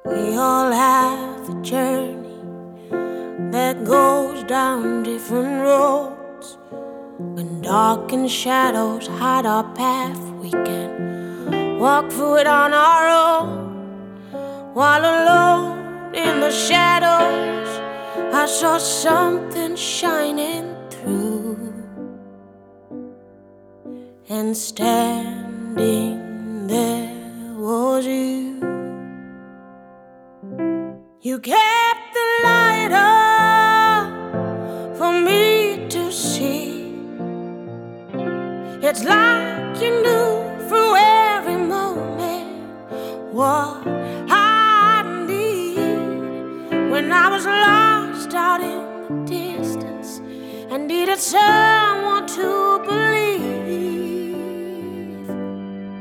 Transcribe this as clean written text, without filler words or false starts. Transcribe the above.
We all have a journey that goes down different roads. When dark and shadows hide our path, we can walk through it on our own. While alone in the shadows, I saw something shining through. And standing there was you. You kept the light up for me to see. It's like